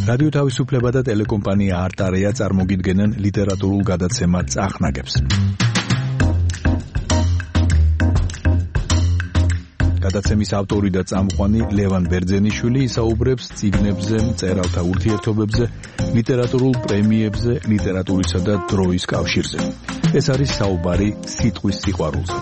რადიო თავისუფლება და ტელეკომპანია არტარეა წარმოგიდგენენ ლიტერატურულ გადაცემა წახნაგებს. გადაცემის ავტორი და წამყვანი ლევან ბერძენიშვილი ისაუბრებს წიგნებზე, მწერალთა ურთიერთობებზე, ლიტერატურულ პრემიებზე, ლიტერატურისა და დროის კავშირზე. ეს არის საუბარი სიტყვის სიყვარულზე.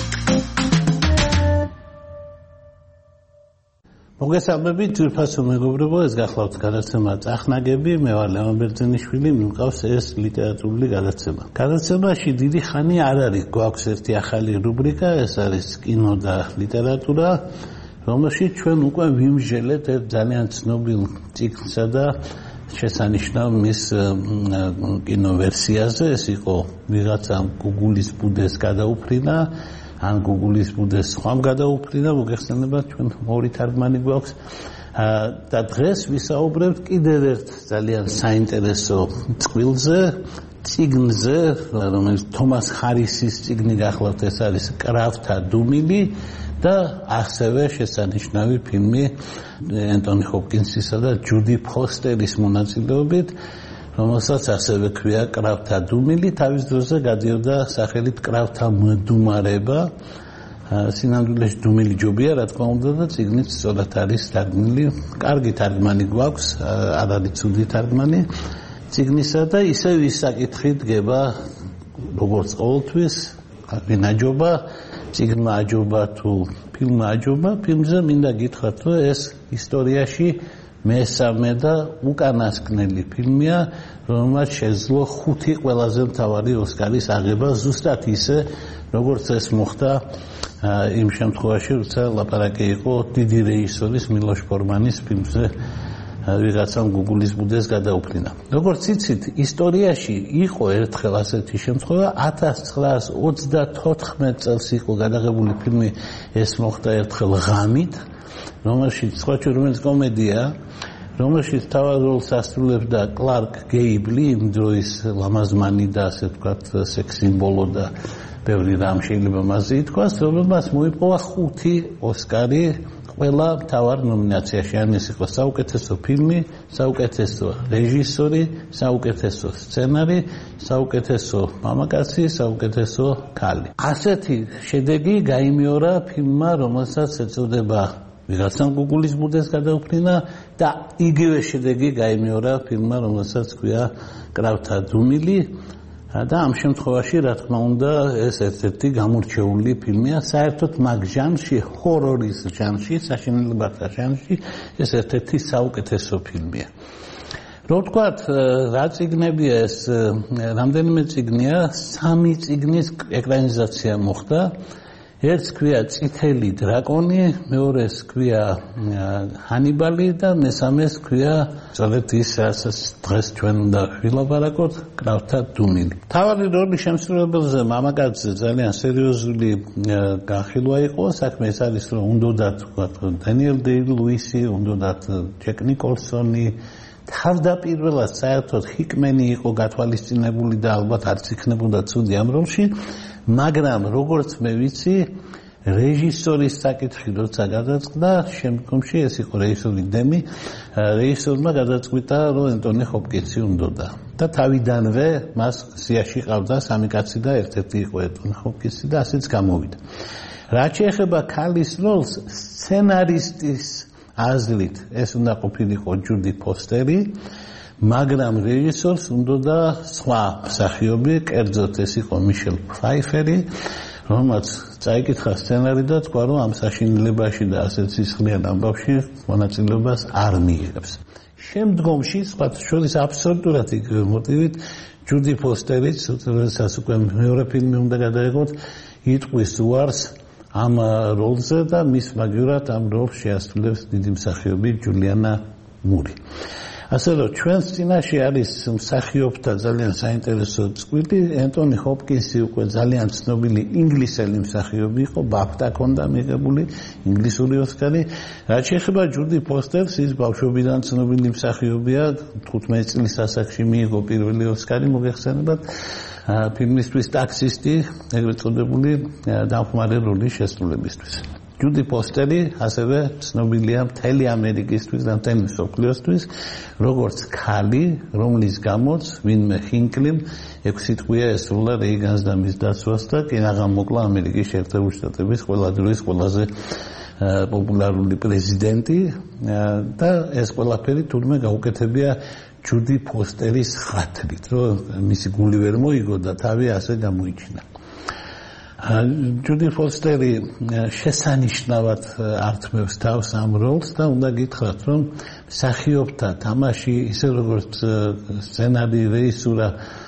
მოგესალმებით, ძვირფასო მეგობრებო, ეს გახლავთ გადაცემა წახნაგები, მე ვარ ლევან ბერძენიშვილი, მიმყავს ეს ლიტერატურული გადაცემა. გადაცემაში დიდი ხანი არ არის, გვაქვს ერთი ახალი რუბრიკა, ეს არის კინო და ლიტერატურა, რომელშიც ჩვენ უკვე ვიმსჯელეთ ერთ ძალიან ცნობილ წიგნსა და შესანიშნავ მის კინოვერსიაზე. ეს იყო ვიღაცამ გუგულის ბუდეს გადაუფრინა, ან გუგულის ბუდეს სხვამ გადაუფრინა, მოგეხსენებათ, ჩვენ ორი თარგმანი გვაქვს. და დღეს ვისაუბრებთ კიდევ ერთ ძალიან საინტერესო წყვილზე, წიგნზე, რომელიც თომას ჰარისის წიგნი გახლავთ, ეს არის კრავთა დუმილი და ასევე შესანიშნავი ფილმი ენტონი ჰოპკინსისა და ჯუდი ფოსტერის მონაწილეობით, რომელსაც ასევე ქვია კრავთა დუმილი, თავის დროზე გადიოდა სახელით კრავთა მდუმარება. სინამდვილეში დუმილი ჯობია, რა თქმა უნდა, და წიგნიც სწორად არის თარგმნილი. კარგი თარგმანი გვაქვს, არ არის ცუდი თარგმანი წიგნისა და ისევ ის საკითხი დგება, როგორც ყოველთვის, ვინ აჯობა, წიგნმა აჯობა თუ ფილმმა აჯობა. ფილმზე მინდა გითხრათ, რომ ეს ისტორიაში მესამე და უკანასკნელი ფილმია, რომელმაც შეძლო 5 ყველაზე მთავარი ოსკარის აღება, ზუსტად ისე, როგორც ეს მოხდა იმ შემთხვევაში, როცა ლაპარაკი იყო დიდი რეჟისორის მილოშ ფორმანის ფილმზე ვიღაცამ გუგულის ბუდეს გადაუფრინა. როგორც იცით, ისტორიაში იყო ერთხელ ასეთი შემთხვევა, 1934 წელს იყო გადაღებული ფილმი, ეს მოხდა ერთხელ ღამით, რომელშიც კომედია, რომელშიც თავად როლს ასრულებდა კლარკ გეიბლი, იმ დროის ლამაზმანი და ასე ვთქვათ სექს სიმბოლო და ბევრი რამ შეიძლება მასზე ითქვას, რომელმაც მოიპოვა 5 ოსკარი ყველა მთავარ ნომინაციაში. ან ეს იყო საუკეთესო ფილმი, საუკეთესო რეჟისორი, საუკეთესო სცენარი, საუკეთესო მამაკაცი, საუკეთესო ქალი. ასეთი შედეგი გაიმეორა ფილმმა, რომელსაც ეწოდება ვიღაცამ გუგულის ბუდეს გადაუფრინა და იგივე შედეგი გაიმეორა ფილმმა, რომელსაც ქვია კრავთა დუმილი. და ამ შემთხვევაში, რა თქმა უნდა, ეს ერთ-ერთი გამორჩეული ფილმია, საერთოდ მაგ ჟანრში, ჰორორის ჟანრში, საშინელებათა ჟანრში, ეს ერთ-ერთი საუკეთესო ფილმია. რო ვთქვათ, რა წიგნებია ეს, რამდენიმე წიგნია, 3 წიგნის ეკრანიზაცია მოხდა. ერთს ქვია წითელი დრაკონი, მეორეს ქვია ჰანიბალი და მესამეს ქვია სწორედ ის, რასაც დღეს ჩვენ უნდა ვილაპარაკოთ, კრავთა დუმილი. მთავარი როლის შემსრულებელზე მამაკაცზე ძალიან სერიოზული განხილვა იყო, საქმე ეს არის, რომ უნდათ ვთქვათ დანიელ დეი-ლუისი, უნდათ ჯეკ ნიკოლსონი, თავდაპირველად საერთოდ ჰიკმენი იყო გათვალისწინებული და ალბათ არც იქნებოდა ცუდი ამ როლში, მაგრამ როგორც მე ვიცი, რეჟისორის საკითხი როცა გადაწყდა, შემდგომში ეს იყო რეჟისორი დემი, რეჟისორმა გადაწყვიტა, რომ ენტონი ჰოპკინსი უნდოდა. და თავიდანვე მას სიაში ყავდა 3 კაცი და ერთ-ერთი იყო ენტონი ჰოპკინსი და ასეც გამოვიდა. რაც შეეხება ქალის როლს, სცენარისტის აზრით ეს უნდა ყოფილიყო ჯუდი ფოსტერი, მაგრამ რეჟისორს უნდოდა სხვა მსახიობი, კერძოდ ეს იყო მიშელ ფაიფერი, რომელმაც წაიკითხა სცენარი და თქვა, რომ ამ საშინელებაში და ასეთ სისხლიან ამბავში მონაწილეობას არ მიიღებს. შემდგომში, სხვათა შორის აბსოლუტურად იგივე მოტივით, ჯუდი ფოსტერიც, როდესაც უკვე მეორე ფილმი უნდა გადაიღოთ, იტყვის უარს ამ როლზე და მის მაგივრად ამ როლს შეასრულებს დიდი მსახიობი ჯულიანა მური. ასე რომ ჩვენს წინაშე არის მსახიობთა ძალიან საინტერესო წყვილი. ენტონი ჰოპკინსი უკვე ძალიან ცნობილი ინგლისელი მსახიობი იყო, ბაფტა ჰქონდა მიღებული ინგლისური ოსკარი. რაც შეეხება ჯუდი ფოსტერს, ის ბავშვობიდან ცნობილი მსახიობია, 15 წლის ასაკში მიიღო პირველი ოსკარი, მოგეხსენებათ, ფილმისთვის ტაქსისტი, ეგრეთ წოდებული დამხმარე როლის შესრულებისთვის. ჯუდი ფოსტერი ასევე ცნობილია მთელი ამერიკისთვის და მთელი მსოფლიოსთვის, როგორც ქალი, რომლის გამოც ვინმე ჰინკლიმ 6 სიტყვია ესრულა რეიგანს და მის დაცვას და კინაღამ მოკლა ამერიკის შეერთებული შტატების ყველა დროის ყველაზე პოპულარული პრეზიდენტი და ეს ყველაფერი თურმე გაუკეთებია ჯუდი ფოსტერის ხათრით, რომ მისი გული ვერ მოიგო და თავი ასე გამოიჩინა. ჯუდი ფოსტერი შესანიშნავად ართმევს თავს ამ როლს და უნდა გითხრათ, რომ მსახიობთა თამაში ისე როგორც სცენარი, რეჟისურა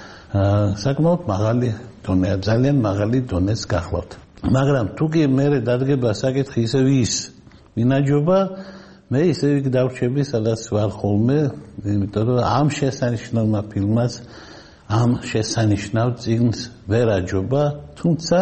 საკმაოდ მაღალი დონეა, ძალიან მაღალი დონეს გახლავთ. მაგრამ თუ კი მე დადგება საკითხი ისევ ის მინაჯობა, მე ისევ იქ დავრჩები, სადაც ვარ ხოლმე, იმიტომ რომ ამ შესანიშნავმა ფილმას, ამ შესანიშნავ წიგნს ვერ აჯობა, თუმცა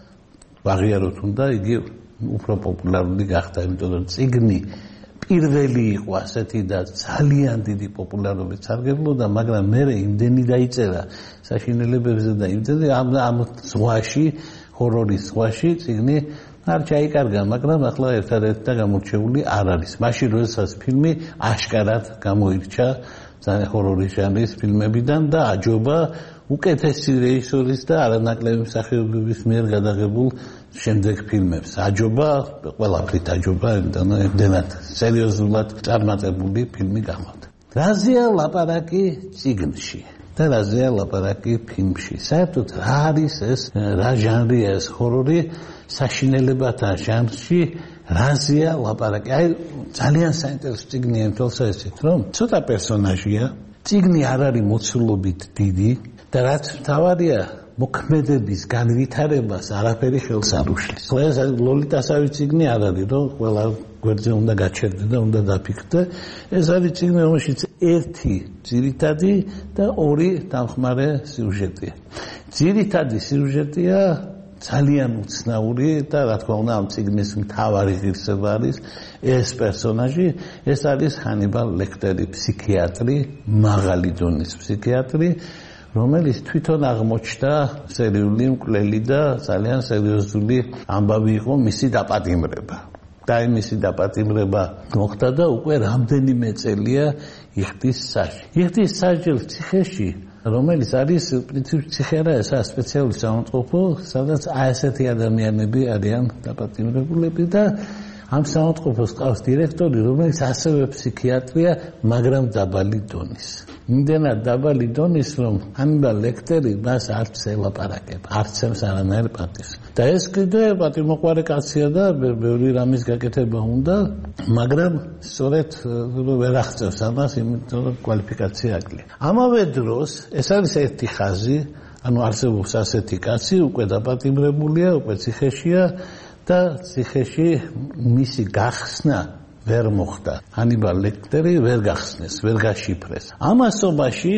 ვაღიაროთ უნდა იგი უფრო პოპულარული გახდა, იმიტომ რომ წიგნი პირველი იყო ასეთი და ძალიან დიდი პოპულარობით სარგებლობდა, მაგრამ მე იმდენი დაიწერა საშინელებებზე და იმდენი ამ ზღვაში, ჰორორის ზღვაში წიგნი არ ჩაიკარგა, მაგრამ ახლა ერთადერთი და გამორჩეული არ არის. მაშინ როდესაც ფილმი აშკარად გამოირჩა ძალიან ჰორორის ჟანრის ფილმებიდან და აჯობა უკეთესი რეჟისორის და არანაკლები მსახიობების მიერ გადაღებულ შემდეგ ფილმებს. აჯობა, ყველაფრით აჯობა, იმდენად სერიოზულად წარმატებული ფილმი გახდა. რაზეა ლაპარაკი წიგნში და რაზეა ლაპარაკი ფილმში? საერთოდ რა არის ეს, რა ჟანრია ეს ჰორორი საშინელებათა ჟანრში, რაზეა ლაპარაკი? აი ძალიან საინტერესო წიგნია იმ თვალსაზრისით, რომ ცოტა პერსონაჟია, წიგნი არ არის მოცულობით დიდი და რაც მთავარია, მოქმედების განვითარებას არაფერი ხელს არ უშლის. ეს ლოლიტასავი წიგნი არ არის, რომ ყველა გვერდზე უნდა გაჩერდე და უნდა დაფიქრდე. ეს არის წიგნი, რომელშიც ერთი ძირითადი და ორი დამხმარე სიუჟეტია. ძირითადი სიუჟეტია ძალიან უცნაური და რა თქმა უნდა ამ წიგნის მთავარი ღირსება არის ეს პერსონაჟი, ეს არის ჰანიბალ ლექტერი, ფსიქიატრი, მაღალი დონის ფსიქიატრი, რომელიც თვითონ აღმოჩნდა სერიული მკვლელი და ძალიან სერიოზული ამბავი იყო მისი დაპატიმრება. და მისი დაპატიმრება მოხდა და უკვე რამდენიმე წელია იხდის საჭი. იხდის საჭილ ციხეში, რომელიც არის პრინციპში ციხე არა, ესაა სპეციალური საავადმყოფო, სადაც ასეთი ადამიანები არიან დაპატიმრებულები და ამ საავადმყოფოს ყავს დირექტორი, რომელიც ასევე ფსიქიატრია, მაგრამ დაბალი დონის. იმდენად დაბალი დონის, რომ ჰანიბალ ლექტერი მას არც ელაპარაკება, არც ემს არანაირ პატივს. და ეს კიდე პატივმოყვარე კაცია და ბევრი რამის გაკეთება უნდა, მაგრამ სწორედ ვერ აღწევს ამას, იმიტომ რომ კვალიფიკაცია აკლია. ამავე დროს ეს არის ერთი ხაზი, ანუ არსებობს ასეთი კაცი, უკვე დაპატიმრებულია, უკვე ციხეშია და ციხეში მისი გახსნა ვერ მოხდა. ჰანიბალ ლექტერი ვერ გახსნეს, ვერ გაშიფრეს. ამასობაში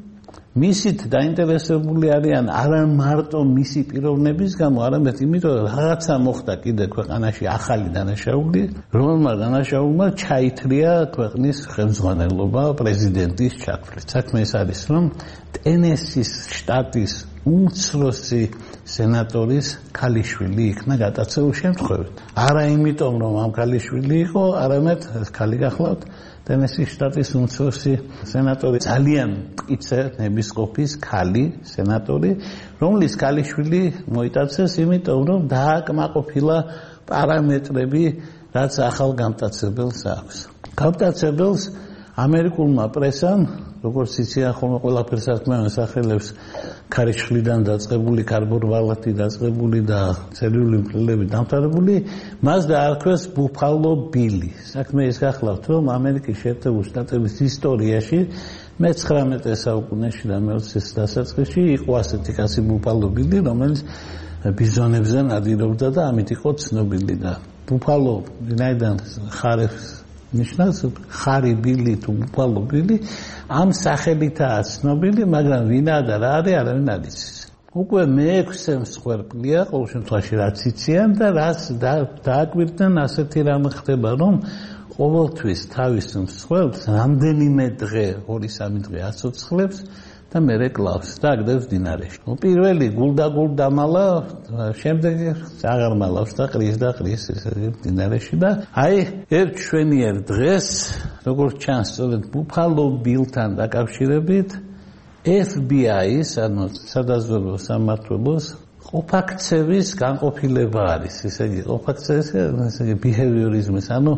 მისით დაინტერესებული არიან არა მარტო მისი პიროვნების გამო, არამედ იმიტომ რომ რაღაცა მოხდა კიდე ქვეყანაში ახალი დანაშაული, რომელმა დანაშაულმა ჩაითრია ქვეყნის ხელმძღვანელობა პრეზიდენტის ჩაქვრით. საქმე ის არის, რომ ტენესის შტატის უმცროსი სენატორის ქალიშვილი იქნა გადაწეულ შემთხვევით. არა იმიტომ, რომ ამ ქალიშვილი იყო, არამედ ეს ქალი გახლავთ ტენესის შტატის უმცროსი სენატორი, ძალიან მტკიცე ნებისყოფის ქალი სენატორი, რომლის ქალიშვილი მოიტაცეს, იმიტომ რომ დააკმაყოფილა პარამეტრები, რაც ახალ გამტაცებელს აქვს. გამტაცებელს ამერიკულმა პრესამ, როგორც იციან ხოლმე ყველაფერს არქმევენ სახელებს, ქარიშხლიდან დაწყებული, კარბონვალათი დაწყებული და ცელულური მკვლელები დამთავრებული, მას დაარქვეს ბუფალო ბილი. საქმე ის გახლავთ, რომ ამერიკის შეერთებული შტატების ისტორიაში მე-19 საუკუნეში და მე-20 დასაწყისში იყო ასეთი კაცი ბუფალო ბილი, რომელიც ბიზონებზე ნადირობდა და ამით იყო ცნობილი და ბუფალო ვინაიდან ხარებს ნიშნავს ხარი ბილი თუ ბუფალო ბილი ამ სახელითაა ცნობილი, მაგრამ ვინა და რა არის არავინ არ იცის. უკვე მე-6 მსხვერპლია, ყოველ შემთხვევაში რაც იციან და რაც დააკვირდნენ ასეთი რამ ხდება, რომ ყოველთვის თავის მსხვერპლს რამდენიმე დღე, 2-3 დღე აცოცხლებს და და მერე კლავს და აგდებს დინარეში. პირველი გულდაგულ დამალა, შემდეგი აღარ მალავს და ყრის ესე დინარეში და აი ერთ შვენიერ დღეს როგორც ჩანს სწორედ ბუფალო ბილთან დაკავშირებით FBI-ის ანუ სადაზვერვო სამმართველოს ყოფაქცევის განყოფილება არის. ესე იგი ყოფაქცევის ესე იგი behaviorism-ის ანუ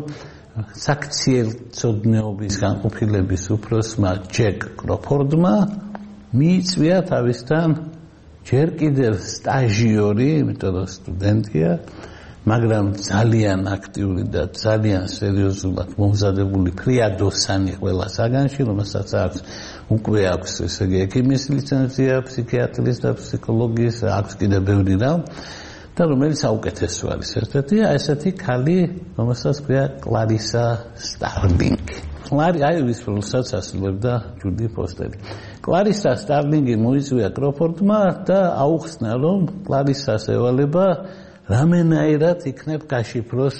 საქციელწოდნეობის განყოფილების უფროსმა ჯეკ კროფორდმა მიიწვია თავისთან ჯერ კიდევ სტაჟიორი, იმიტომ რომ სტუდენტია, მაგრამ ძალიან აქტიური და ძალიან სერიოზულად მომზადებული ფრიადოსანი ყველა საგანში, რომელსაც უკვე აქვს ესე იგი ექიმის ლიცენზია, ფსიქიატრის და ფსიქოლოგიის, აქვს კიდევ ბევრი რამ. და რომელიც საუკეთესო არის ერთ-ერთი ესეთი ქალი, რომელსაც ქვია კლარისა სტარლინგი. აი ის როლსაც ასრულებდა ჯუდი ფოსტერი. კლარისა სტარლინგი მოიწვია კროფორდმა და აუხსნა, რომ კლარისას ევალება რამენაირად იქნებ გაშიფროს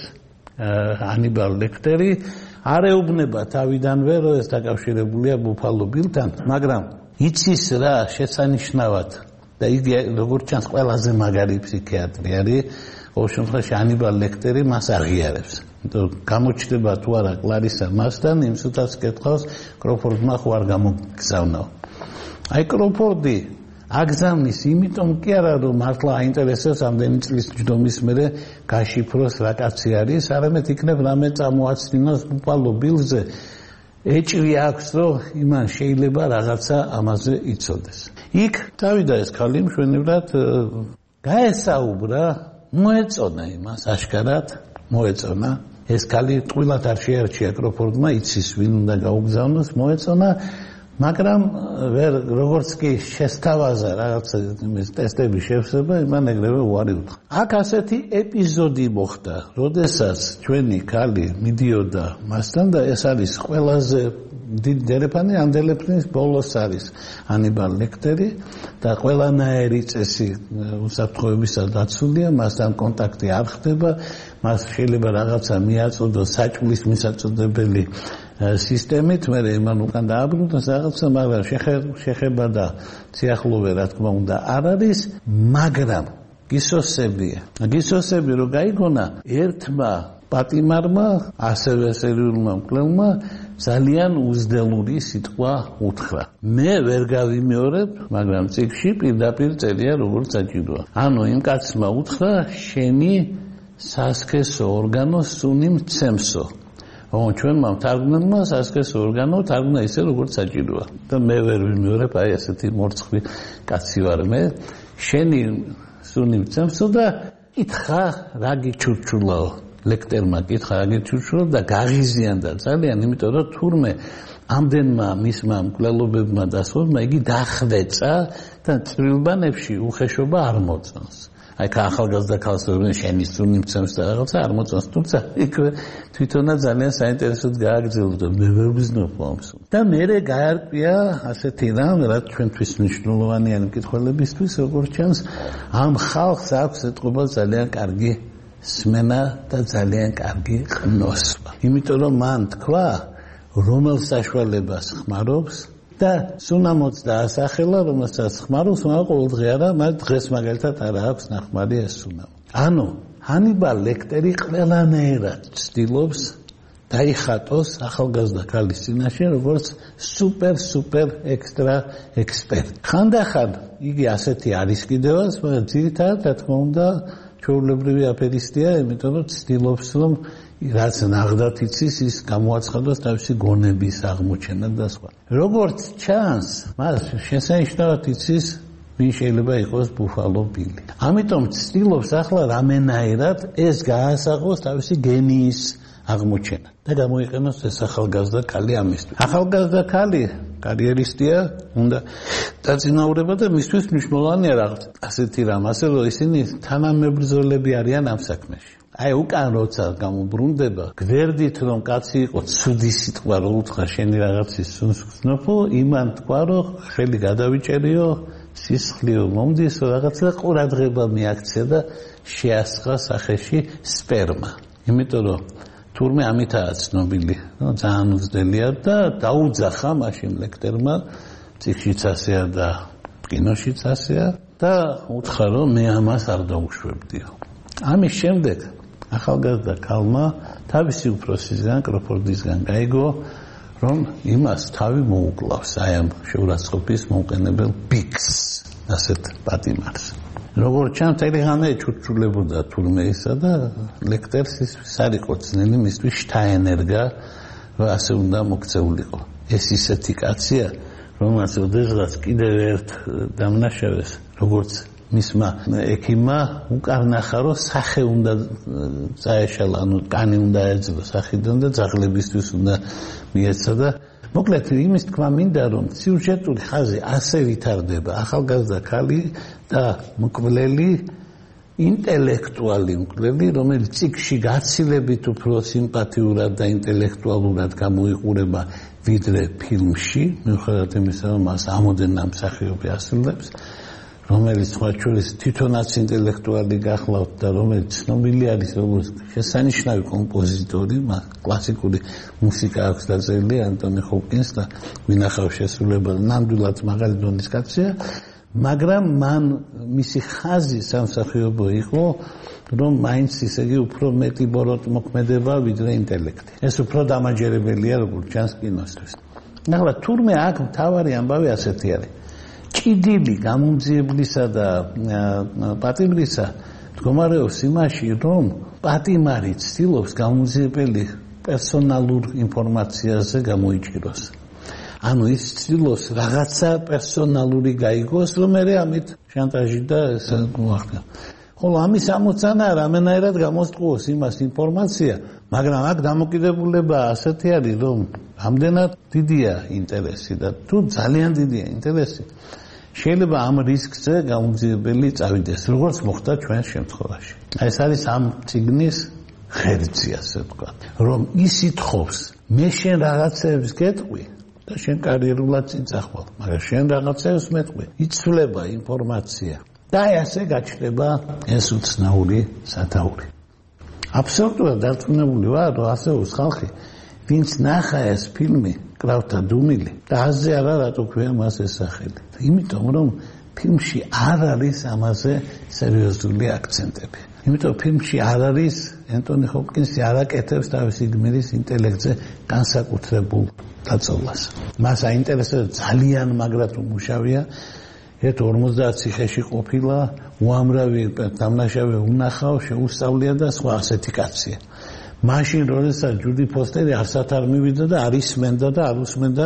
ანიბალ ლექტერი. არ ეუბნება თავიდანვე, რომ ეს დაკავშირებულია ბუფალო ბილთან, მაგრამ იცის რა შესანიშნავად და იგი როგორც ჩანს ყველაზე მაგარი ფსიქიატრი არის, ყოველ შემთხვევაში ანიბალ ლექტერი მას აღიარებს. გამოჩნდება თუ არა კლარისა მასთან, იმ სიტყვას კითხავს კროფორდმა ხო არ გამოგზავნაო. აი კროფორდი აგზავნის იმიტომ კი არა რომ მართლა აინტერესებს ამდენი წლის ჯდომის მერე გაშიფროს რა კაცი არის, არამედ იქნებ რამე წამოაცდინოს ბუფალო ბილზე. ეჭვი აქვს რომ იმან შეიძლება რაღაცა ამაზე იცოდეს. იქ დავიდა ეს ქალი მშვენივრად გაესაუბრა, მოეწონა იმას აშკარად, მოეწონა. ეს ქალი ტყუილად არ შეარჩია კროფორდმა, იცის ვინ უნდა გაუგზავნოს, მოეწონა, მაგრამ ვერ როგორც კი შესთავაზა რაღაცა იმის ტესტების შევსება, იმან ეგრევე უარი უთხრა. აქ ასეთი ეპიზოდი მოხდა, როდესაც ჩვენი ქალი მიდიოდა მასთან და ეს არის ყველაზე დიდი დერეფანი ამ დერეფნის ბოლოს არის ანიბალ ლექტერი და ყველანაირი წესი უსაფრთხოებისა დაცულია, მასთან კონტაქტი არ ხდება, მას შეიძლება რაღაცა მიაწოდოს საჭმლის მისაწოდებელი სისტემით, მე იმან უკან დააბრუნოს რაღაცა, მაგრამ შეხება და სიახლოვე რა თქმა უნდა არ არის, მაგრამ გისოსები რომ გაიგონა ერთმა პატიმარმა, ასევე სერიულმა მკვლელმა ძალიან უზდელური სიტყვა უთხრა. მე ვერ გავიმეორებ, მაგრამ წიგნში პირდაპირ წერია როგორც საჭიროა. ანუ იმ კაცმა უთხრა, შენი სასქესო ორგანო სუნი მცემსო. ჩვენმა მთარგმნელმა სასქესო ორგანო თარგმნა ისე როგორც საჭიროა. და მე ვერ ვიმეორებ, აი ესეთი მორცხლი კაცი ვარ მე. შენი სუნი მცემსო და კითხა რა გიჩურჩულაო. ლექტერმა კითხა რა გიჩურჩულა და გაღიზიანდა ძალიან, იმიტომ რომ თურმე ამდენმა მისმა მკვლელობებმა დასვენებმა იგი დახვეწა და წვრილბანებში უხეშობა არ მოწონს. აი ახალგაზრდა ქალს რომ შენი სუნი მცემს და რაღაცა არ მოწონს, თუმცა იქვე თვითონაც ძალიან საინტერესოდ გააგრძელა და მე ვერ ვიზნობ ამას. და მერე გაარკვია ასეთი რამ, რაც ჩვენთვის მნიშვნელოვანია მკითხველებისთვის, როგორც ჩანს, ამ ხალხს აქვს ეთყობა ძალიან კარგი სმენა და ძალიან კარგი ყნოსვა. იმიტომ რომ მან თქვა, რომელ საშუალებას ხმარობს და სუნამოც დაასახელა, რომელსაც ხმარობს, მაგრამ ყოველდღე არა, მაგრამ დღეს მაგალითად არ აქვს ნახმარი ეს სუნამო. ანუ ანიბალ ლექტერი ყველანაირად ცდილობს დაიხატოს ახალგაზრდა ქალის წინაშე, როგორც სუპერ ექსტრა ექსპერტი. ხანდახან იგი ასეთი არის კიდევაც, მაგრამ ძირითადად რა თქმა უნდა ჩვეულებრივი აფერისტია, იმიტომ რომ ცდილობს რომ რაც ნაღდათ იცის, ის გამოაცხადოს თავისი გონების აღმოჩენა და სხვა. როგორც ჩანს, მას შესანიშნავად იცის, ვინ შეიძლება იყოს ბუფალო ბილი. ამიტომ ცდილობს ახლა რამენაირად ეს გაასაღოს თავისი გენიის აღმოჩენა და გამოიყენოს ეს ახალგაზრდა ქალი ამისთვის. ახალგაზრდა ქალი კარიერისტია, უნდა დაწინაურება და მისთვის მნიშვნელოვანია რაღაც ასეთი რამ, ასე რომ ისინი თანამებრძოლები არიან ამ საქმეში. აი უკან როცა გამობრუნდება, გვერდით რომ კაცი იყო ცუდი სიტყვა რო უთხრა შენი რაღაცის სუნს გზნობო, იმან თქვა რომ ხელი გადავიჭერიო, სისხლიო მომდისო, რაღაცა ყურადღება მიაქცია და შეასხა სახეში სპერმა. იმიტომ რომ თურმე ამითაა ცნობილი, ძალიან უძდელია და დაუძახა მაშინ ლექტერმა წიგნშიც ასეა და კინოშიც ასეა და უთხრა რომ მე ამას არ დაუშვებდიო. ამის შემდეგ ახალგაზრდა ქალმა თავისი უფროსისგან კროფორდისგან გაიგო რომ იმას თავი მოუკლავს აი ამ შეურაცხყოფის მოუყენებელ ბიგს ასეთ პატიმარს. როგორც ჩანს ელეგანტე ჩურჩულებოდა თურმე ისა და ლექტერს ის არ იყო ძნელი მისთვის შტაინერგა ასე უნდა მოქცეულიყო. ეს ისეთი კაცია რომელსაც ოდესღაც კიდევ ერთ დამნაშავეს როგორც მისმა ექიმმა უკარნახა რომ სახე უნდა წაეშალა ანუ კანი უნდა ეძლო სახიდან და ძაღლებისთვის უნდა მიეცა და მოკლედ იმის თქვა მინდა რომ სიუჟეტური ხაზი ასე ვითარდება ახალგაზრდა ქალი და მკვლელი ინტელექტუალი მკვლელი რომელიც წიგნში გაცილებით უფრო სიმპათიურად და ინტელექტუალურად გამოიყურება ვიდრე ფილმში მიუხედავად იმისა რომ მას ამოდენა მსახიობი ასრულებს რომელიც სხვა შორის თვითონაც ინტელექტუალი გახლავთ და რომელიც ცნობილი არის როგორც შესანიშნავი კომპოზიტორი, კლასიკური მუსიკა აქვს დაწერილი ანტონი ჰოპკინს და ვინახავს შესრულება ნამდვილად მაღალი დონის კაცია, მაგრამ მან მისი ხაზი სამსახიობო იყო, რომ მაინც ისე იგი უფრო მეტი ბოროტმოქმედება ვიდრე ინტელექტი. ეს უფრო დამაჯერებელია როგორც ჩანს კინოსთვის. ახლა თურმე აქ მთავარი ამბავი ასეთი არის. ჭიდილი გამომძიებლისა და პატიმრისა მდგომარეობს იმაში, რომ პატიმარი ცდილობს გამომძიებელი პერსონალურ ინფორმაციაზე გამოიჭიროს. ანუ ის ცდილობს რაღაცა პერსონალური გაიგოს, რომ მე ამით შანტაჟი და ესე მოახდინა. ხოლო ამის ამოცანა რამენაირად გამოსტყუოს იმას ინფორმაცია, მაგრამ აქ დამოკიდებულება ასეთი არის, რომ ამდენად დიდია ინტერესი და თუ ძალიან დიდია ინტერესი, შეიძლება ამ რისკზე გამომძიებელი წავიდეს, როგორც მოხდა ჩვენ შემთხვევაში. ეს არის ამ წიგნის ღერძი, ასე ვთქვათ, რომ ის ითხოვს, მე შენ რაღაცებს გეტყვი და შენ კარიერულად წინ წახვალ, მაგრამ შენ რაღაცებს მეტყვი, იცვლება ინფორმაცია. და ასე გაჩნდება ეს უცნაური სათაური. აბსოლუტურად დარწმუნებული ვარ, რომ ასეულს ხალხი, ვინც ნახა ეს ფილმი, კრავთა დუმილი, და აზე არა რატო ქვია მას ეს სახელი. იმიტომ რომ ფილმში არ არის ამაზე სერიოზული აქცენტები. იმიტომ ფილმში არ არის ენტონი ჰოპკინსი არ აკეთებს თავისი გმირის ინტელექტზე განსაკუთრებულ დაწოლას. მას აინტერესებს ძალიან მაგრად უმუშავია. ერთ 50 ციხეში ყოფილა, უამრავი დამნაშავე უნახავ, შეუსწავლია და სხვა ასეთი კაცია. მაშინ როდესაც ჯუდი ფოსტერი არსად არ მივიდა და არ ისმენდა და არ უსმენდა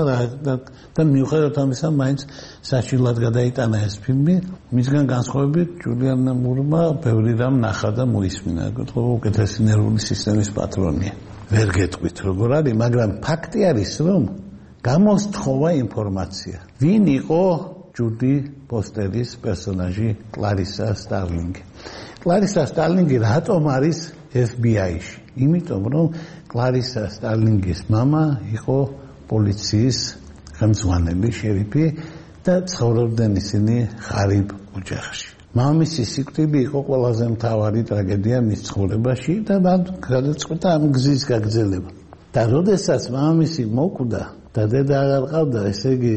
და მიუხედავად ამისა მაინც საჭილად გადაიტანა ეს ფილმი, მისგან განსხვავებით ჯულიან მურმა ბევრი რამ ნახა და მოისმინა, თქო უკეთესი ნერვული სისტემის პატრონია. ვერ გეტყვით როგორ არის, მაგრამ ფაქტი არის რომ გამოსთხოვა ინფორმაცია. ვინ იყო ჯუდი ფოსტერის პერსონაჟი კლარისა სტარლინგი. კლარისა სტარლინგი რატომ არის FBI-ში? იმიტომ რომ კლარისა სტარლინგის მამა იყო პოლიციის ხელმძღვანელი, შერიფი და ცხოვრობდნენ ისინი ღარიბ ოჯახში. მამამისის სიკვდილი იყო ყველაზე მთავარი ტრაგედია მის ცხოვრებაში და მან გადაწყვიტა ამ გზის გაგრძელება. და როდესაც მამამისი მოკვდა და დედა აღარ ყავდა, ესე იგი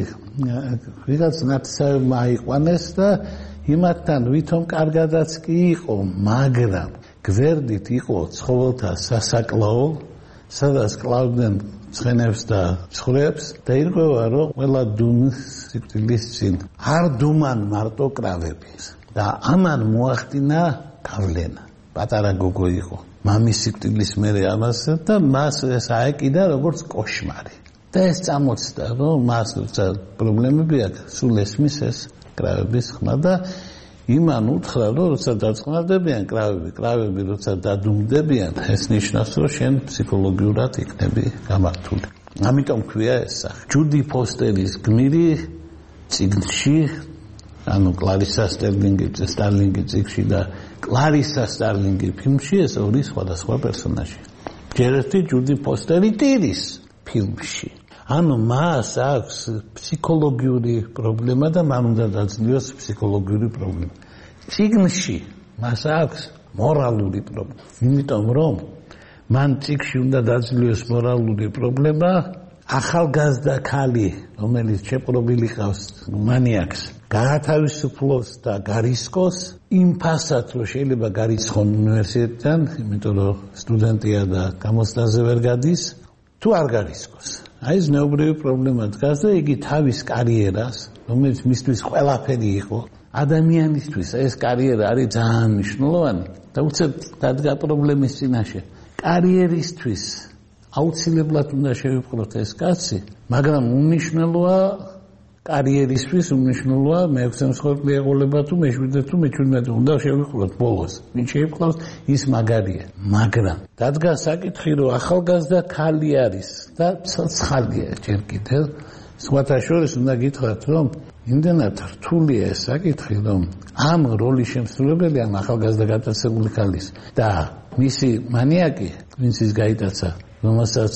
ვიღაც ნათესავებმა აიყვანეს და იმათთან ვითომ კარგადაც კი იყო, მაგრამ გვერდით იყო ცხოველთა სასაკლაო, სადაც კლავდნენ ცხენებს და ცხვრებს და ირკვევა რომ ყველა დუმის სიკვდილის წინ არ დუმან მარტო კრავები და ამან მოახდინა გავლენა. პატარა გოგო იყო. მამის სიკვდილის მერე ამას და მას ეს აეკიდა როგორც კოშმარი. და ეს წამოწდა რომ მას პრობლემები აქვს, სულ ესმის ეს კრავების ხმა და იმან უთხრა რომ როცა დაწყნარდებიან კრავები როცა დადუმდებიან, ეს ნიშნავს რომ შენ ფსიქოლოგიურად იქნები გამართული. ამიტომ ქვია ეს სახე. ჯუდი ფოსტერის გმირი წიგნში, ანუ კლარისა სტარლინგი წიგნში და კლარისა სტარლინგი ფილმში ეს ორი სხვადასხვა პერსონაჟია. ჯერ ერთი ჯუდი ფოსტერი ტირის ფილმში. ანუ მას აქვს ფსიქოლოგიური პრობლემა და მან უნდა დაძლიოს ფსიქოლოგიური პრობლემა. წიგნში მას აქვს მორალური პრობლემა. იმიტომ რომ მან წიგნში უნდა დაძლიოს მორალური პრობლემა, ახალგაზრდა ქალი, რომელიც შეპყრობილი ყავს მანიაკს, გაათავისუფლოს და გარისკოს იმ ფასად, რომ შეიძლება გარიცხონ უნივერსიტეტიდან, იმიტომ რომ სტუდენტია და გამოცდაზე ვერ გადის, თუ არ გარისკოს. აი ეს ნეობრივი პრობლემა დგას და იგი თავის კარიერას, რომელიც მისთვის ყველაფერი იყო, ადამიანისთვის ეს კარიერა არის ძალიან მნიშვნელოვანი და უცებ დადგა პრობლემის წინაშე. კარიერისთვის აუცილებლად უნდა შევიპყროთ ეს კაცი, მაგრამ უნიშნელოა კარიერისთვის უნიშნელოა მე-6 მსხვერპლი ეყოლება თუ მე-7 თუ მე-17 უნდა შევიპყროთ ბოლოს. ვინ შეიპყროს ის მაგარია. მაგრამ დადგა საკითხი, რომ ახალგაზრდა ქალი არის და ცოცხალია ჯერ კიდევ. სხვათა შორის უნდა გითხრათ, რომ იმდენად რთულია ეს საკითხი, რომ ამ როლის შემსრულებელი ამ ახალგაზრდა გატაცებული ქალის და მისი მანიაკი, ვინც ის გაიტაცა, რომელსაც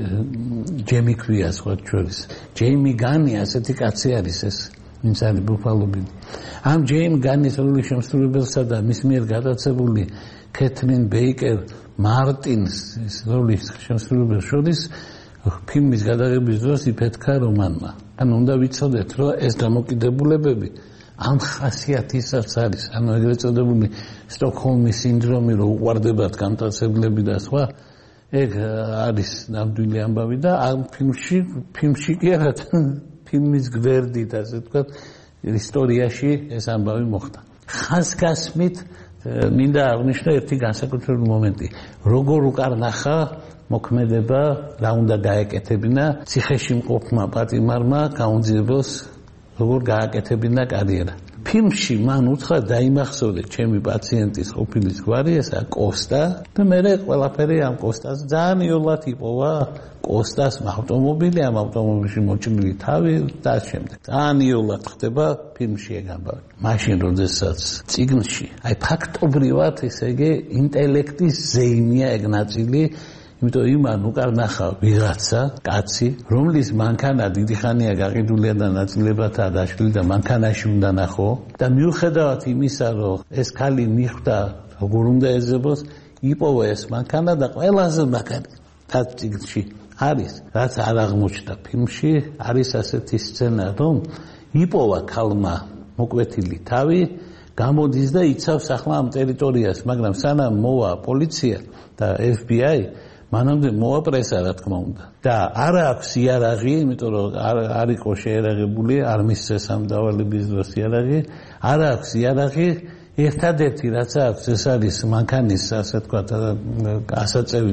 ჯეიმი ქვია სხვათა შორის. ჯეიმი განი ასეთი კაცი არის ეს, ვინც არის ბუფალო ბილი. ამ ჯეიმ განის როლის შემსრულებელსა და მის მიერ გატაცებული კეთრინ ბეიკერ მარტინს როლის შემსრულებელს შორის ფილმის გადაღების დროს იფეთქა რომანმა. ანუ უნდა ვიცოდეთ, რომ ეს დამოკიდებულებები ამ ხასიათისაც არის, ანუ ეგრეთ წოდებული სტოკჰოლმის სინდრომი, რომ უყვარდებათ გამტაცებლები და სხვა, ეგ არის ნამდვილი ამბავი და ამ ფილმში კი არა, ფილმის გვერდით, ასე ვთქვათ, ისტორიაში ეს ამბავი მოხდა. ხაზგასმით მინდა აღნიშნო ერთი განსაკუთრებული მომენტი. როგორ უკარნახა მოქმედება რა უნდა გაეკეთებინა ციხეში მყოფმა პატიმარმა გაუნძიებელს როგორ გააკეთებინა კარიერა. ფილმში მან უთხრა დაიმახსოვრე ჩემი პაციენტის ყოფილის გვარი ესა კოსტა და მე ყველაფერი ამ კოსტას ძალიან იოლად იპოვა კოსტას ავტომობილი, ამ ავტომობილში მოჭრილი თავი და შემდეგ. ძალიან იოლად ხდება ფილმში ეგ ამბავი. მაშინ როდესაც წიგნში აი ფაქტობრივად ესე იგი ინტელექტის ზეიმია ეგ ნაწილი, იმიტომ იმან უკარნახა ვიღაცა კაცი, რომლის მანქანა დიდი ხანია გაყიდულია და ნაწილებადაა დაშლილი და მანქანაში უნდა ნახო და მიუხედავად იმისა, რომ ეს ქალი მიხვდა როგორ უნდა ეძებოს, იპოვა ეს მანქანა და ყველაზე მაგარი წიგნში არის, რაც არ აღმოჩნდა ფილმში, არის ასეთი სცენა, რომ იპოვა ქალმა მოკვეთილი თავი, გამოდის და იცავს ახლა ამ ტერიტორიას, მაგრამ სანამ მოვა პოლიცია და FBI მანამდე მოვა პრესა, რა თქმა უნდა. და არ აქვს იარაღი, იმიტომ რომ არ იყო შეერაღებული, არ მისცეს ამ დავალების დროს იარაღი, არ აქვს იარაღი, ერთადერთი რაც აქვს ეს არის მანქანის, ასე ვთქვათ, ასაწევი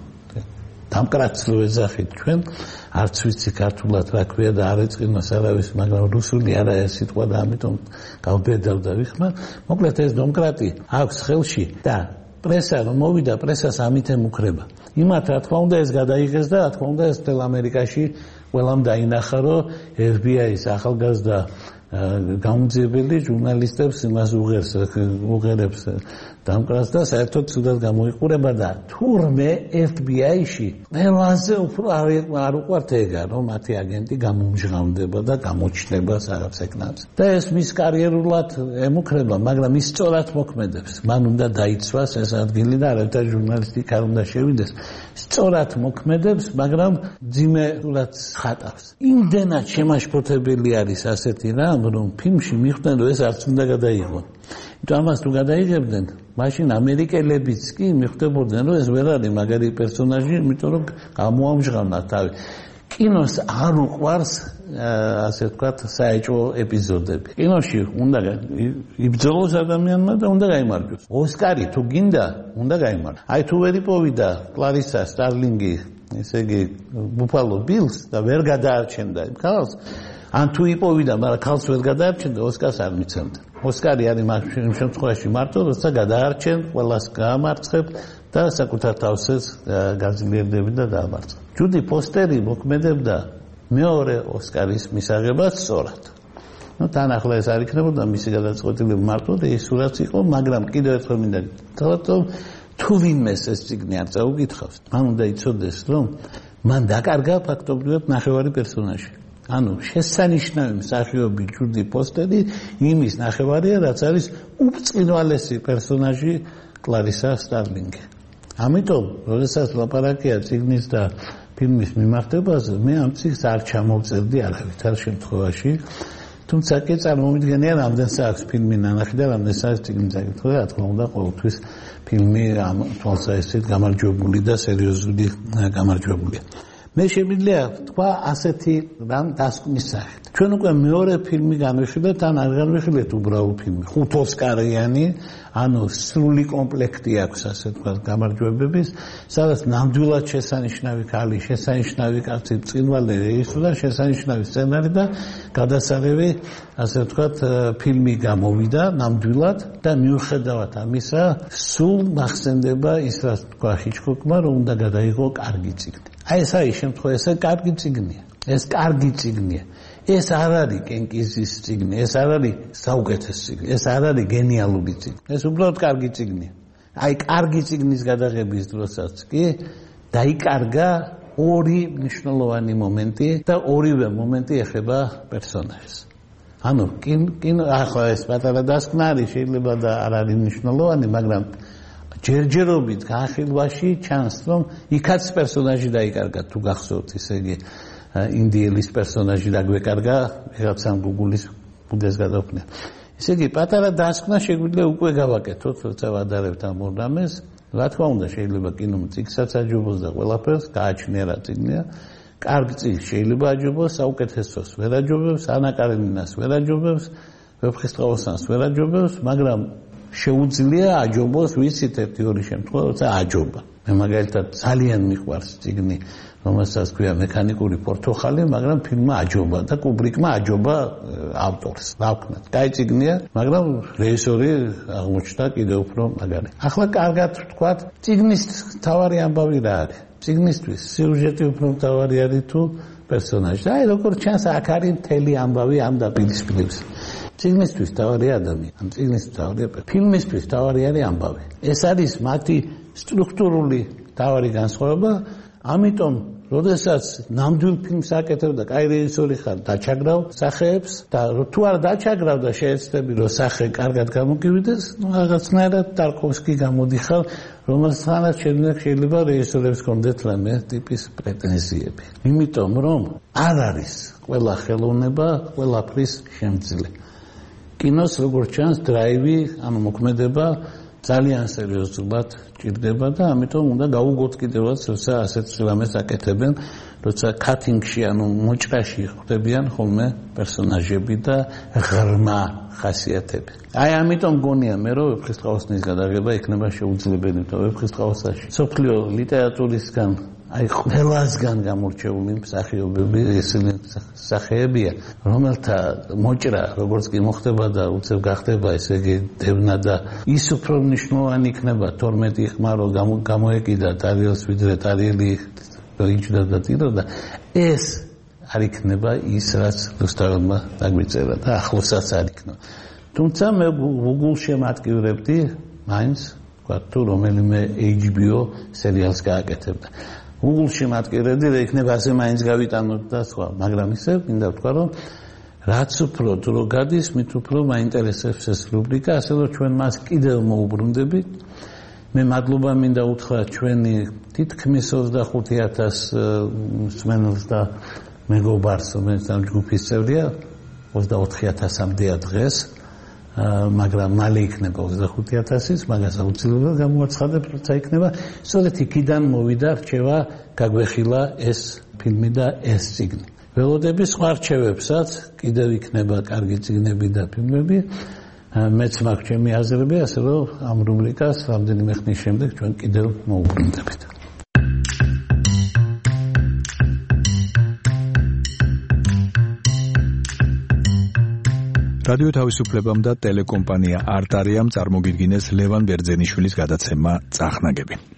დამკრაცლო ეძახით ჩვენ, არც ვიცი ქართულად რა ქვია და არ ეწყინოს არავის, მაგრამ რუსული არა ეს სიტყვა და ამიტომ გავბედავ და ვიხმარ. მოკლედ ეს დომკრატი აქვს ხელში და პრესა რომ მოვიდა, პრესას ამით ემუქრება. იმათ რა თქმა უნდა ეს გადაიღეს და რა თქმა უნდა ეს მთელ ამერიკაში ყველამ დაინახა, რომ FBI-ის ახალგაზრდა გამოძიებელი ჟურნალისტებს იმას უღერებს დამკრას და საერთოდ ცუდად გამოიყურება და თურმე FBI-ში ყველაზე უფრო არ უყვართ ეგა, რომ მათი აგენტი გამომჟღავნდება და გამოჩნდება რაღაც ეკნავს. და ეს მის კარიერულად ემუქრება, მაგრამ ის სწორად მოქმედებს. მან უნდა დაიცვას ეს ადგილი და არავითარი ჟურნალისტი არ უნდა შევიდეს. სწორად მოქმედებს, მაგრამ ძიმეულად ხატავს. იმდენად შემაშფოთებელი არის ასეთი რამ, რომ ფილმში მიხვდნენ, რომ ეს არც უნდა გადაიღონ. იმიტომ ამას თუ გადაიღებდნენ, მაშინ ამერიკელებიც კი მიხვდებოდნენ, რომ ეს ვერ არის მაგარი პერსონაჟი, იმიტომ რომ გამოამჟღავნა თავი. კინოს არ უყვარს, ასე ვთქვათ, საეჭვო ეპიზოდები. კინოში უნდა იბრძოლოს ადამიანმა და უნდა გაიმარჯვოს. ოსკარი თუ გინდა, უნდა გაიმარჯვოს. აი თუ ვერ იპოვიდა კლარისა სტარლინგი, ესე იგი ბუფალო ბილს და ვერ გადაარჩენდა იმ ქალს, ან თუ იპოვიდა, მაგრამ ქალს ვერ გადაარჩენდა, ოსკარს არ მიცემდა. ოსკარი არის იმ შემთხვევაში მარტო, როცა გადაარჩენ, ყველას გაამარცხებ და საკუთარ თავსაც გაძლიერდები და დაამარცხებ. ჯუდი ფოსტერი მოქმედებდა მეორე ოსკარის მისაღებად სწორად. თან ახლა ეს არ იქნებოდა მისი გადაწყვეტილება მარტო და ის სურათი იყო, მაგრამ კიდევ ერთხელ მინდა გითხრათ, რომ თუ ვინმეს ეს წიგნი არ წაუკითხავს, მან უნდა იცოდეს, რომ მან დაკარგა ფაქტობრივად ნახევარი პერსონაჟი. ანუ შესანიშნავი მსახიობი ჯუდი ფოსტერი იმის ნახევარია, რაც არის უბრწყინვალესი პერსონაჟი კლარისა სტარლინგი. ამიტომ, როდესაც ლაპარაკია წიგნის და ფილმის მიმართებაზე მე ამ წიგნს არ ჩამოვწერდი არავით არ შემთხვევაში თუმცა კი წარმოვიდგენია რამდენ საათს ფილმი ნანახი და რამდენ საათს წიგნი წაკითხა რა თქმა უნდა ყოველთვის ფილმი ამ თვალსაჩინოდ გამარჯვებული და სერიოზული გამარჯვებულია მე შემიძლია თქვა ასეთი რამ დასკვნის სახით ჩვენ უკვე მეორე ფილმი განვიხილეთ ან არ განვიხილეთ უბრალოდ ფილმი 5 ოსკარიანი ანუ სრული კომპლექტი აქვს ასე თქვა გამარჯვებების სადაც ნამდვილად შესანიშნავი ქალი შესანიშნავი კაცი წინვალე რეჟისორი შესანიშნავი სცენარი და გადასაღები ასე თქვა ფილმი გამოვიდა ნამდვილად და მიუხედავად ამისა სულ მახსენდება ის რაც თქვა ჰიჩკოკმა რომ უნდა გადაიღო კარგი წიგნი აი ეს არის შემთხვევა ეს კარგი წიგნია ეს კარგი წიგნია ეს არ არის კენკიზის წიგნი ეს არ არის საუკეთესო წიგნი ეს არ არის გენიალური წიგნი ეს უბრალოდ კარგი წიგნია აი კარგი წიგნის გადაღების დროსაც კი დაიკარგა ორი მნიშვნელოვანი მომენტი და ორივე მომენტი ეხება პერსონაჟს ანუ კინო ახლა ეს პატარა დასკვნა არის შეიძლება და არ არის მნიშვნელოვანი მაგრამ ჯერჯერობით განხილვაში ჩანს რომ იქაც პერსონაჟი დაიკარგა თუ გახსოვთ ისე იგი ინდიელის პერსონაჟი დაგვეკარგა ვიღაცამ გუგულის ბუდეს გადაუხნა ისე იგი პატარა დასკვნა შეგვიძლია უკვე გავაკეთოთ როცა ვადარებთ ამ ორდამეს რა თქმა უნდა შეიძლება კინომ წიგნსაც აჯობოს და ყველაფერს გააჩნია რა წიგნია კარგი წიგნი შეიძლება აჯობოს საუკეთესოს ვერ აჯობებს ანა კარენინას ვერ აჯობებს ვეფხისტყაოსანს ვერ აჯობებს მაგრამ შეუძლია აჯობოს ვიცით ერთი ორი შემთხვევა როცა აჯობა მე მაგალითად ძალიან მიყვარს წიგნი რომელსაც ქვია მექანიკური პორტოხალი მაგრამ ფილმმა აჯობა და კუბრიკმა აჯობა ავტორს რა ვქნათ კაი წიგნია მაგრამ რეჟისორი აღმოჩნდა კიდევ უფრო მაგარი ახლა კარგად ვთქვათ წიგნის თავარი ამბავი რა არის წიგნისთვის სიუჟეტი უფრო თავარი არის თუ პერსონაჟი აი როგორც ჩანს აქ არის მთელი ამბავი ამ დაპირისპირების წიგნისთვის თავარი ადამიანი ამ წიგნისთვის თავარია ფილმისთვის თავარი არის ამბავი ეს არის მათი სტრუქტურული თავარი განსხვავება ამიტომ როდესაც ნამდვილ ფილმს აკეთებ და კაი რეჟისორი ხარ დაჩაგრავ სახეებს და თუ არ დაჩაგრავ და შეეცდები რომ სახე კარგად გამოგივიდეს ნუ რაღაცნაირად ტარკოვსკი გამოდიხარ რომელსაც შეიძლება რეჟისორებს კონდეთ რამე ტიპის პრეტენზიები იმიტომ რომ არ არის ყველა ხელოვნება ყველაფრის შემძლე კინოს როგორც ჩანს დრაივი ანუ მოქმედება ძალიან სერიოზულად ჭირდება და ამიტომ უნდა გავუგოთ კიდევაც როცა ასეთ რამეს აკეთებენ როცა კატინგში ანუ მოჭრაში ხვდებიან ხოლმე პერსონაჟები და ღრმა ხასიათები აი ამიტომ მგონია მე რომ ვეფხისტყაოსნის გადაღება იქნება შეუძლებელი და ვეფხისტყაოსაში სოფლიო ლიტერატურისგან აი ყველასგან გამორჩეული მსახიობები ესენი სახეებია რომელთა მოჭრა როგორც კი მოხდება და უცებ გახდება ესე იგი დევნა და ის უფრო მნიშვნელოვანი იქნება 12 ხმარო გამოეკიდა ტარიელს ვიდრე ტარიელი როიჯდა და ტიროდა ეს არ იქნება ის რაც რუსთავმა დაგვიწერა და ახლოსაც არ იქნება თუმცა მე გუგულში მატკივრებდი მაინც ვთქვათ თუ რომელიმე HBO სერიალს გააკეთებდა გუგულში მატკივრებდი და იქნება ასე მაინც გავიტანოთ და სხვა მაგრამ ისე მინდა ვთქვა რომ რაც უფრო დრო გადის მით უფრო მაინტერესებს ეს რუბრიკა ასე რომ ჩვენ მას კიდევ მოუბრუნდებით მე მადლობა მინდა უთხრა ჩვენი თითქმის 25000 მსმენელს და მეგობარს რომელიც ამ ჯგუფის წევრია 24000-მდეა დღეს მაგრამ მალე იქნება 25000-ის მაგას აუცილებლად გამოაცხადებ როცა იქნება სწორედ იქიდან მოვიდა რჩევა გაგვეხილა ეს ფილმი და ეს წიგნი ველოდები სხვა რჩევებსაც კიდევ იქნება კარგი წიგნები და ფილმები მეც მაქვს ჩემი აზრები ასე რომ ამ რუბრიკას რამდენიმე ხნის შემდეგ ჩვენ კიდევ მოვუბრუნდებით რადიო თავისუფლებამ და ტელეკომპანია არტარიამ წარმოგიდგინეს ლევან ბერძენიშვილის გადაცემა წახნაგები